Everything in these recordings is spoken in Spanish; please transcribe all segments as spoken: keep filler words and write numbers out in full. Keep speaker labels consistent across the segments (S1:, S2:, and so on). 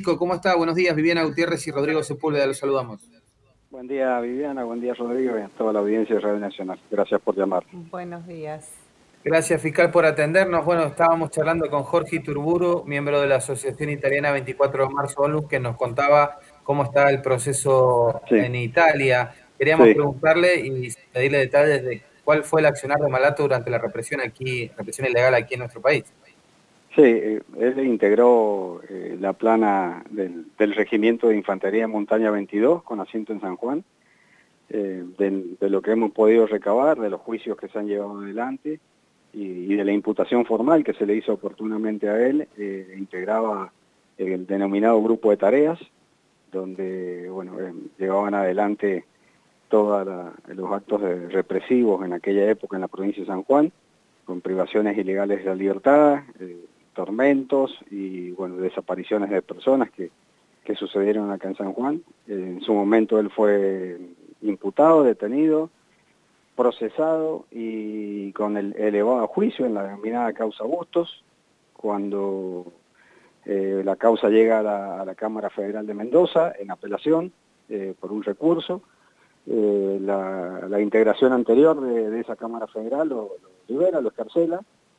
S1: Francisco, ¿cómo está? Buenos días, Viviana Gutiérrez y Rodrigo Sepúlveda, los saludamos.
S2: Buen día, Viviana, buen día, Rodrigo, y a toda la audiencia de Radio Nacional. Gracias por llamar.
S3: Buenos días.
S1: Gracias, fiscal, por atendernos. Bueno, estábamos charlando con Jorge Iturburu, miembro de la Asociación Italiana veinticuatro de marzo ONLUS, que nos contaba cómo está el proceso
S2: Sí,
S1: en Italia. Queríamos
S2: sí,
S1: preguntarle y pedirle detalles de cuál fue el accionar de Malato durante la represión aquí, represión ilegal aquí en nuestro país.
S2: sí, eh, él integró eh, la plana del, del Regimiento de Infantería de Montaña veintidós, con asiento en San Juan, eh, de, de lo que hemos podido recabar, de los juicios que se han llevado adelante y, y de la imputación formal que se le hizo oportunamente a él. Eh, integraba el denominado grupo de tareas, donde bueno, eh, llevaban adelante todos los actos de represivos en aquella época en la provincia de San Juan, con privaciones ilegales de la libertad, eh, tormentos y bueno, desapariciones de personas que, que sucedieron acá en San Juan. Eh, en su momento él fue imputado, detenido, procesado y con el elevado a juicio en la denominada causa Bustos. Cuando eh, la causa llega a la, a la Cámara Federal de Mendoza en apelación eh, por un recurso, Eh, la, la integración anterior de, de esa Cámara Federal lo, lo libera, lo escarcela,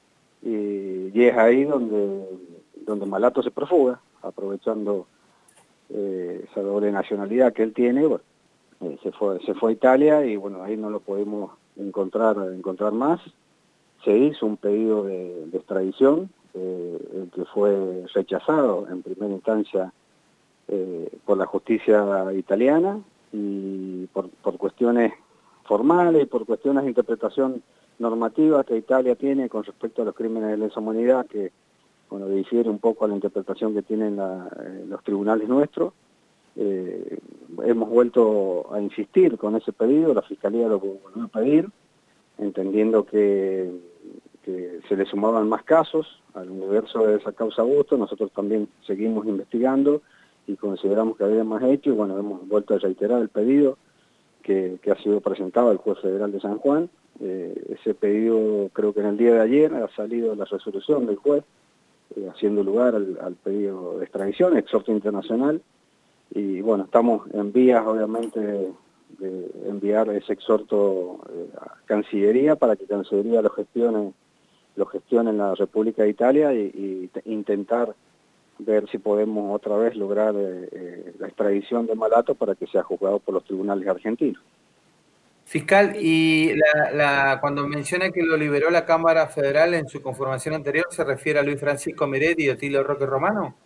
S2: y, y es ahí donde, donde Malato se profuga, aprovechando eh, esa doble nacionalidad que él tiene. Bueno, eh, se, fue, se fue a Italia y bueno, ahí no lo podemos encontrar, encontrar más. Se hizo un pedido de, de extradición, eh, el que fue rechazado en primera instancia eh, por la justicia italiana, y por, por cuestiones formales y por cuestiones de interpretación normativa que Italia tiene con respecto a los crímenes de lesa humanidad, que bueno, difiere un poco a la interpretación que tienen la, eh, los tribunales nuestros. Eh, hemos vuelto a insistir con ese pedido, la Fiscalía lo volvió a pedir, entendiendo que, que se le sumaban más casos al universo de esa causa Bustos. Nosotros también seguimos investigando y consideramos que había más hechos, y bueno, hemos vuelto a reiterar el pedido que, que ha sido presentado al juez federal de San Juan. Eh, ese pedido, creo que en el día de ayer ha salido la resolución del juez, eh, haciendo lugar al, al pedido de extradición, exhorto internacional, y bueno, estamos en vías, obviamente, de, de enviar ese exhorto eh, a Cancillería para que Cancillería lo gestione, lo gestione en la República de Italia, y, y intentar ver si podemos otra vez lograr eh, eh, la extradición de Malato para que sea juzgado por los tribunales argentinos.
S1: Fiscal, y la, la, cuando menciona que lo liberó la Cámara Federal en su conformación anterior, ¿se refiere a Luis Francisco Miretti y Otilio Roque Romano?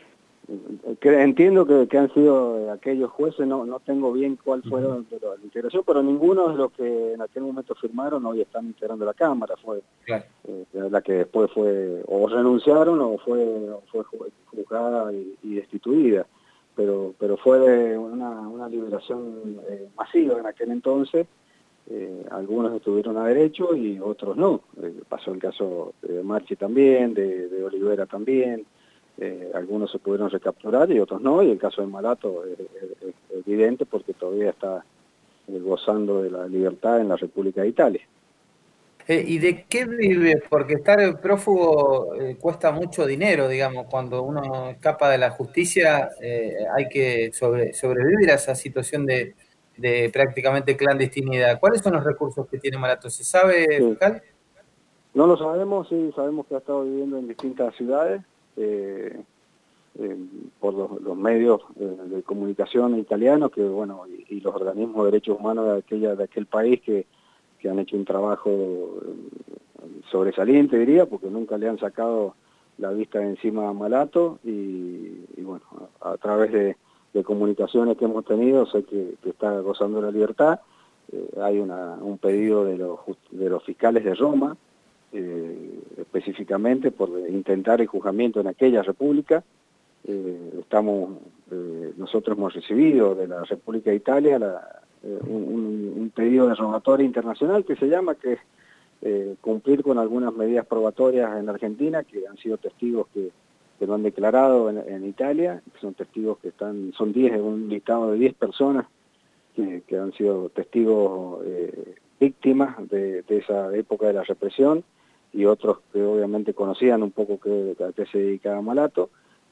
S2: Que entiendo que, que han sido aquellos jueces, no, no tengo bien cuál fue uh-huh. la, la integración, pero ninguno de los que en aquel momento firmaron hoy están integrando la Cámara. Fue claro. eh, la que después fue o renunciaron o fue, o fue juzgada y, y destituida, pero pero fue una, una liberación eh, masiva en aquel entonces. Eh, algunos estuvieron a derecho y otros no. Eh, pasó el caso de Marchi también, de, de Olivera también. Eh, algunos se pudieron recapturar y otros no, y el caso de Malato es, es, es evidente porque todavía está eh, gozando de la libertad en la República de Italia.
S1: Eh, ¿Y de qué vive? Porque estar prófugo eh, cuesta mucho dinero, digamos. Cuando uno escapa de la justicia eh, hay que sobre, sobrevivir a esa situación de, de prácticamente clandestinidad. ¿Cuáles son los recursos que tiene Malato? ¿Se sabe,
S2: sí.
S1: fiscal?
S2: No lo sabemos, sí, sabemos que ha estado viviendo en distintas ciudades, eh, eh, por los, los medios eh, de comunicación italianos, que bueno, y, y los organismos de derechos humanos de aquella de aquel país que, que han hecho un trabajo sobresaliente, diría, porque nunca le han sacado la vista de encima a Malato, y, y bueno, a, a través de, de comunicaciones que hemos tenido, sé que, que está gozando de la libertad. Eh, hay una, un pedido de los, de los fiscales de Roma, Eh, específicamente por intentar el juzgamiento en aquella república. Eh, estamos, eh, nosotros hemos recibido de la República de Italia la, eh, un, un pedido de rogatoria internacional que se llama, que es eh, cumplir con algunas medidas probatorias en Argentina, que han sido testigos que, que lo han declarado en, en Italia, que son testigos que están, son diez, un listado de diez personas que, que han sido testigos eh, víctimas de, de esa época de la represión, y otros que obviamente conocían un poco que, a qué se dedicaba Malato.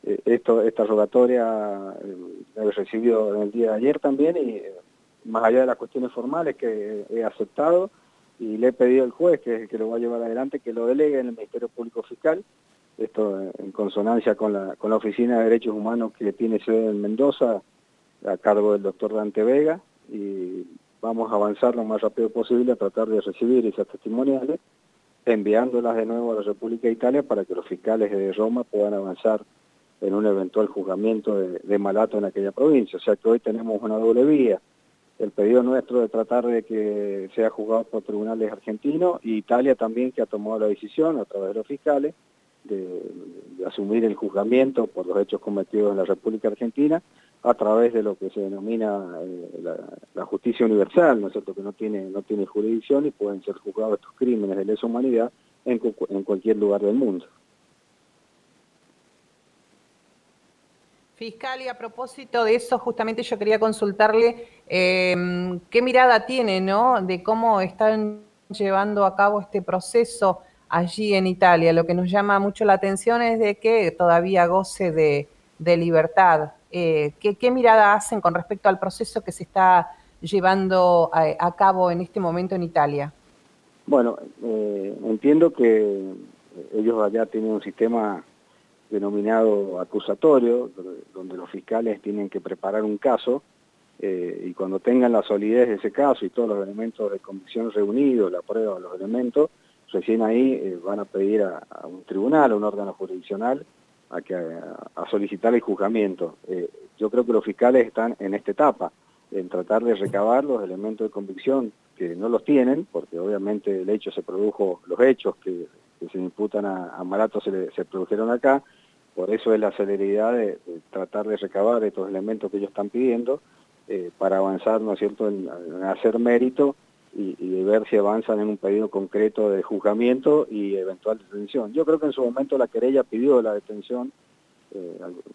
S2: eh, esto, esta rogatoria eh, la he recibido en el día de ayer también, y eh, más allá de las cuestiones formales que he aceptado, y le he pedido al juez, que es el que lo va a llevar adelante, que lo delegue en el Ministerio Público Fiscal, esto en consonancia con la, con la Oficina de Derechos Humanos que tiene sede en Mendoza, a cargo del doctor Dante Vega, y vamos a avanzar lo más rápido posible a tratar de recibir esas testimoniales, enviándolas de nuevo a la República de Italia para que los fiscales de Roma puedan avanzar en un eventual juzgamiento de, de Malato en aquella provincia. O sea que hoy tenemos una doble vía: el pedido nuestro de tratar de que sea juzgado por tribunales argentinos, y Italia también, que ha tomado la decisión a través de los fiscales de, de asumir el juzgamiento por los hechos cometidos en la República Argentina a través de lo que se denomina eh, la, la justicia universal, ¿no es cierto?, que no tiene, no tiene jurisdicción, y pueden ser juzgados estos crímenes de lesa humanidad en, en cualquier lugar del mundo.
S3: Fiscal, y a propósito de eso, justamente yo quería consultarle eh, qué mirada tiene, ¿no?, de cómo están llevando a cabo este proceso allí en Italia. Lo que nos llama mucho la atención es de que todavía goce de, de libertad. Eh, ¿qué, ¿Qué mirada hacen con respecto al proceso que se está llevando a, a cabo en este momento en Italia?
S2: Bueno, eh, entiendo que ellos allá tienen un sistema denominado acusatorio, donde los fiscales tienen que preparar un caso, eh, y cuando tengan la solidez de ese caso y todos los elementos de convicción reunidos, la prueba de los elementos, recién ahí eh, van a pedir a, a un tribunal, a un órgano jurisdiccional, a, que, a, a solicitar el juzgamiento. Eh, yo creo que los fiscales están en esta etapa, en tratar de recabar los elementos de convicción, que no los tienen, porque obviamente el hecho se produjo, los hechos que, que se imputan a, a Malato se, le, se produjeron acá. Por eso es la celeridad de, de tratar de recabar estos elementos que ellos están pidiendo, eh, para avanzar, ¿no es cierto?, en, en hacer mérito y, y de ver si avanzan en un pedido concreto de juzgamiento y eventual detención. Yo creo que en su momento la querella pidió la detención, eh,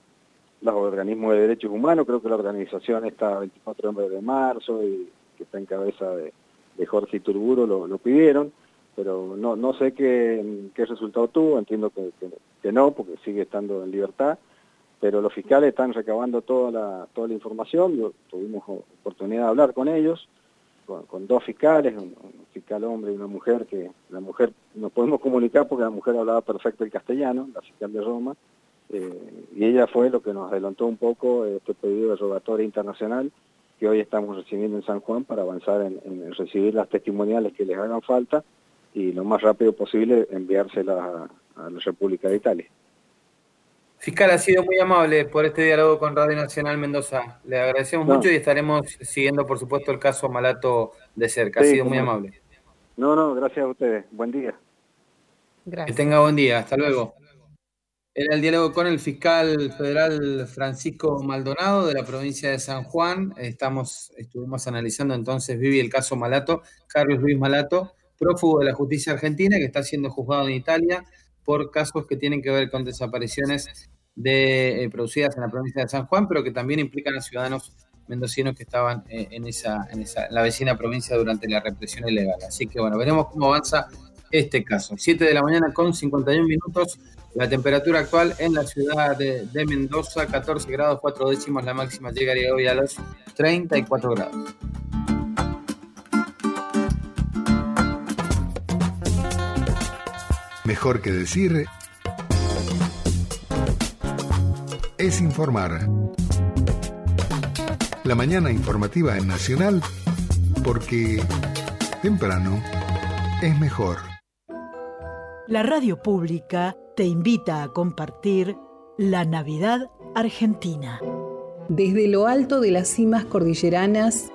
S2: los organismos de derechos humanos, creo que la organización está veinticuatro de marzo, y que está en cabeza de, de Jorge Iturburu, lo, lo pidieron, pero no, no sé qué, qué resultado tuvo, entiendo que, que, que no, porque sigue estando en libertad, pero los fiscales están recabando toda la, toda la información. Yo, tuvimos oportunidad de hablar con ellos, con, con dos fiscales, un, un fiscal hombre y una mujer, que la mujer nos podemos comunicar porque la mujer hablaba perfecto el castellano, la fiscal de Roma, eh, y ella fue lo que nos adelantó un poco este pedido de rogatoria internacional que hoy estamos recibiendo en San Juan para avanzar en, en recibir las testimoniales que les hagan falta y lo más rápido posible enviárselas a, a la República de Italia.
S1: Fiscal, ha sido muy amable por este diálogo con Radio Nacional Mendoza. Le agradecemos no. mucho y estaremos siguiendo, por supuesto, el caso Malato de cerca. Sí, ha sido muy amable.
S2: No, no, gracias a ustedes. Buen día.
S1: Gracias. Que tenga buen día. Hasta luego. Era el diálogo con el fiscal federal Francisco Maldonado de la provincia de San Juan. Estamos, estuvimos analizando entonces, Vivi, el caso Malato, Carlos Luis Malato, prófugo de la justicia argentina, que está siendo juzgado en Italia por casos que tienen que ver con desapariciones de, eh, producidas en la provincia de San Juan, pero que también implican a ciudadanos mendocinos que estaban eh, en, esa, en, esa, en la vecina provincia durante la represión ilegal. Así que bueno, veremos cómo avanza este caso. siete de la mañana con cincuenta y un minutos, la temperatura actual en la ciudad de, de Mendoza, catorce grados cuatro décimos, la máxima llegaría hoy a los treinta y cuatro grados.
S4: Mejor que decir es informar. La mañana informativa en Nacional, porque temprano es mejor.
S5: La radio pública te invita a compartir la Navidad Argentina.
S6: Desde lo alto de las cimas cordilleranas